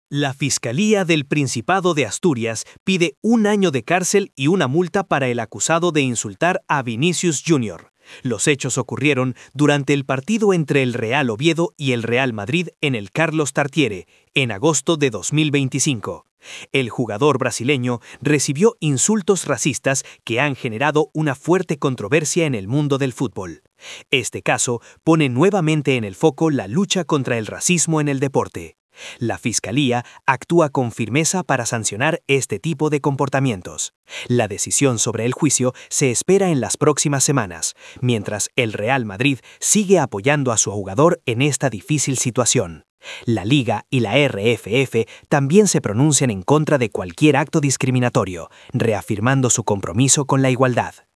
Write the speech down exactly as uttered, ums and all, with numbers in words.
La Fiscalía del Principado de Asturias pide un año de cárcel y una multa para el acusado de insultar a Vinicius junior Los hechos ocurrieron durante el partido entre el Real Oviedo y el Real Madrid en el Carlos Tartiere, en agosto de dos mil veinticinco. El jugador brasileño recibió insultos racistas que han generado una fuerte controversia en el mundo del fútbol. Este caso pone nuevamente en el foco la lucha contra el racismo en el deporte. La Fiscalía actúa con firmeza para sancionar este tipo de comportamientos. La decisión sobre el juicio se espera en las próximas semanas, mientras el Real Madrid sigue apoyando a su jugador en esta difícil situación. La Liga y la R F F también se pronuncian en contra de cualquier acto discriminatorio, reafirmando su compromiso con la igualdad.